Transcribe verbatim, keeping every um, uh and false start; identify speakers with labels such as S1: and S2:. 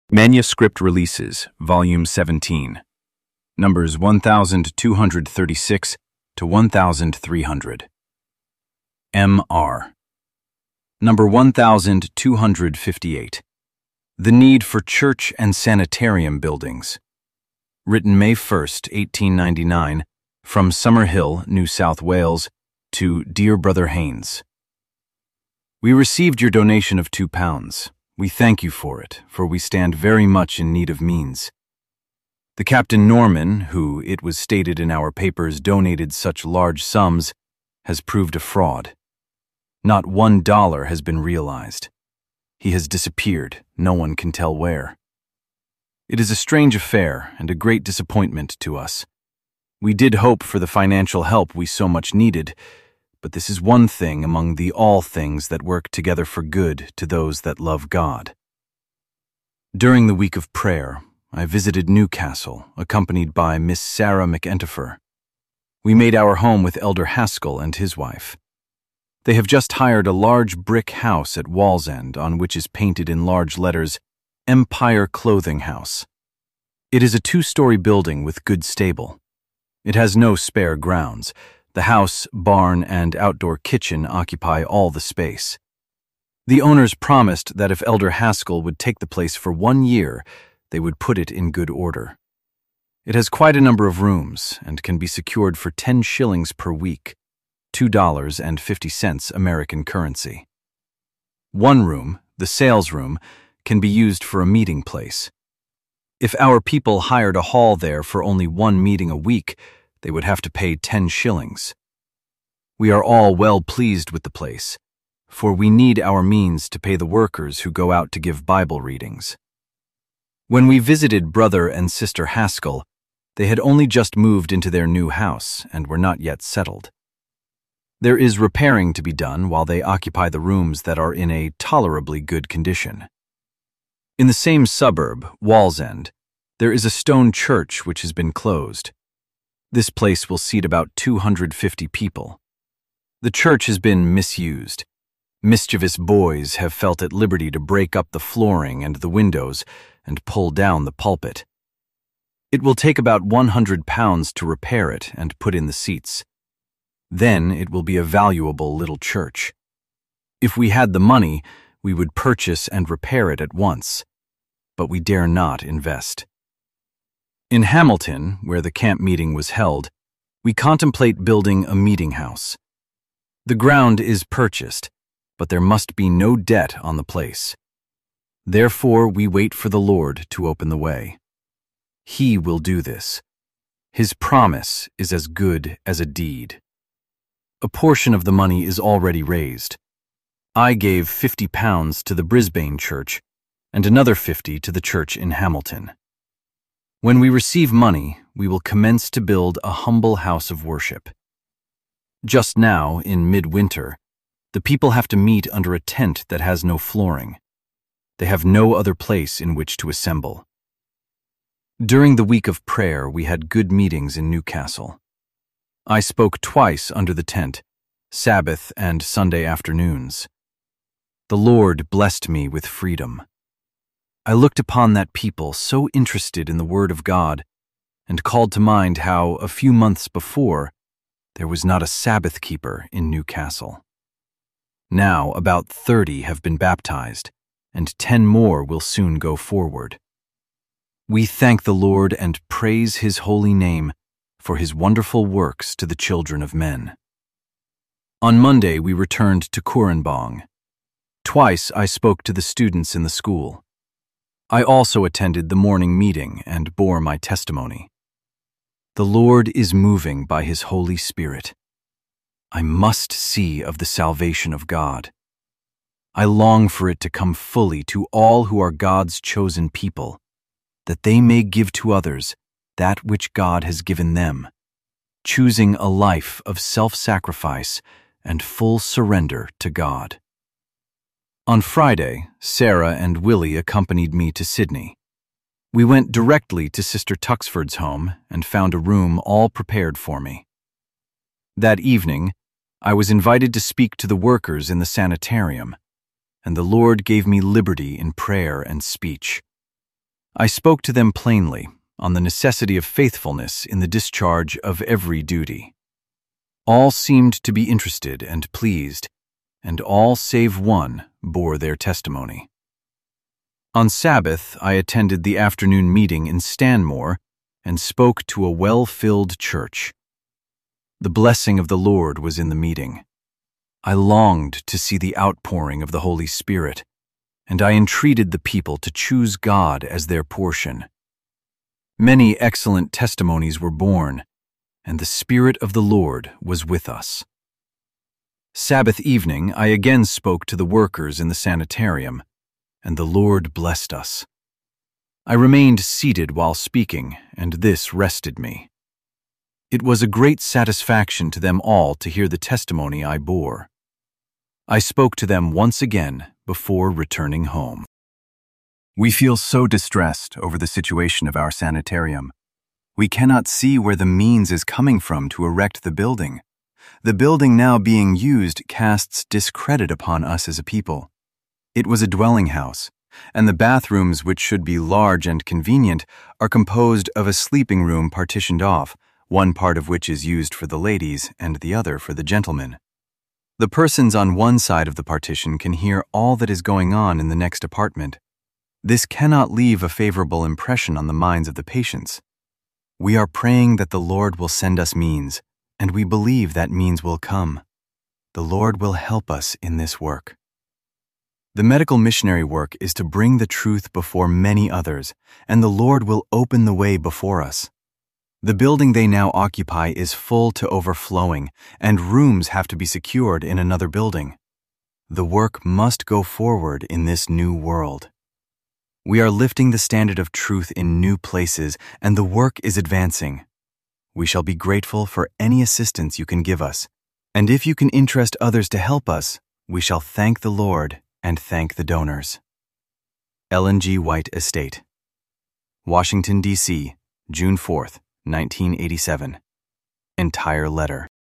S1: Manuscript Releases, Volume seventeen, numbers one thousand two hundred thirty-six to one thousand three hundred. M R. Number one thousand two hundred fifty-eight. The Need for Church and Sanitarium Buildings. Written May first, eighteen ninety-nine, from Summerhill, New South Wales, to Dear Brother Haynes. We received your donation of two pounds. We thank you for it, for we stand very much in need of means. The Captain Norman, who, it was stated in our papers, donated such large sums, has proved a fraud. Not one dollar has been realized. He has disappeared, no one can tell where. It is a strange affair and a great disappointment to us. We did hope for the financial help we so much needed, but this is one thing among the all things that work together for good to those that love God. During the week of prayer, I visited Newcastle, accompanied by Miss Sarah McEnteffer. We made our home with Elder Haskell and his wife. They have just hired a large brick house at Wallsend on which is painted in large letters, Empire Clothing House. It is a two-story building with good stable. It has no spare grounds. The house, barn, and outdoor kitchen occupy all the space. The owners promised that if Elder Haskell would take the place for one year, they would put it in good order. It has quite a number of rooms and can be secured for ten shillings per week, two dollars and fifty cents American currency. One room, the sales room, can be used for a meeting place. If our people hired a hall there for only one meeting a week, they would have to pay ten shillings. We are all well pleased with the place, for we need our means to pay the workers who go out to give Bible readings. When we visited Brother and Sister Haskell, they had only just moved into their new house and were not yet settled. There is repairing to be done while they occupy the rooms that are in a tolerably good condition. In the same suburb, Wallsend, there is a stone church which has been closed. This place will seat about two hundred fifty people. The church has been misused. Mischievous boys have felt at liberty to break up the flooring and the windows and pull down the pulpit. It will take about one hundred pounds to repair it and put in the seats. Then it will be a valuable little church. If we had the money, we would purchase and repair it at once, but we dare not invest. In Hamilton, where the camp meeting was held, we contemplate building a meeting house. The ground is purchased, but there must be no debt on the place. Therefore, we wait for the Lord to open the way. He will do this. His promise is as good as a deed. A portion of the money is already raised. I gave fifty pounds to the Brisbane church and another fifty to the church in Hamilton. When we receive money, we will commence to build a humble house of worship. Just now, in midwinter, the people have to meet under a tent that has no flooring. They have no other place in which to assemble. During the week of prayer, we had good meetings in Newcastle. I spoke twice under the tent, Sabbath and Sunday afternoons. The Lord blessed me with freedom. I looked upon that people so interested in the Word of God and called to mind how, a few months before, there was not a Sabbath keeper in Newcastle. Now about thirty have been baptized, and ten more will soon go forward. We thank the Lord and praise His holy name for His wonderful works to the children of men. On Monday we returned to Koornbong. Twice I spoke to the students in the school. I also attended the morning meeting and bore my testimony. The Lord is moving by His Holy Spirit. I must see of the salvation of God. I long for it to come fully to all who are God's chosen people, that they may give to others that which God has given them, choosing a life of self-sacrifice and full surrender to God. On Friday, Sarah and Willie accompanied me to Sydney. We went directly to Sister Tuxford's home and found a room all prepared for me. That evening, I was invited to speak to the workers in the sanitarium, and the Lord gave me liberty in prayer and speech. I spoke to them plainly on the necessity of faithfulness in the discharge of every duty. All seemed to be interested and pleased, and all save one bore their testimony. On Sabbath, I attended the afternoon meeting in Stanmore and spoke to a well-filled church. The blessing of the Lord was in the meeting. I longed to see the outpouring of the Holy Spirit, and I entreated the people to choose God as their portion. Many excellent testimonies were borne, and the Spirit of the Lord was with us. Sabbath evening, I again spoke to the workers in the sanitarium, and the Lord blessed us. I remained seated while speaking, and this rested me. It was a great satisfaction to them all to hear the testimony I bore. I spoke to them once again before returning home. We feel so distressed over the situation of our sanitarium. We cannot see where the means is coming from to erect the building. The building now being used casts discredit upon us as a people. It was a dwelling house, and the bathrooms, which should be large and convenient, are composed of a sleeping room partitioned off, one part of which is used for the ladies and the other for the gentlemen. The persons on one side of the partition can hear all that is going on in the next apartment. This cannot leave a favorable impression on the minds of the patients. We are praying that the Lord will send us means, and we believe that means will come. The Lord will help us in this work. The medical missionary work is to bring the truth before many others, and the Lord will open the way before us. The building they now occupy is full to overflowing, and rooms have to be secured in another building. The work must go forward in this new world. We are lifting the standard of truth in new places, and the work is advancing. We shall be grateful for any assistance you can give us, and if you can interest others to help us, we shall thank the Lord and thank the donors. Ellen G. White Estate, Washington, D C, June fourth, nineteen eighty-seven. Entire letter.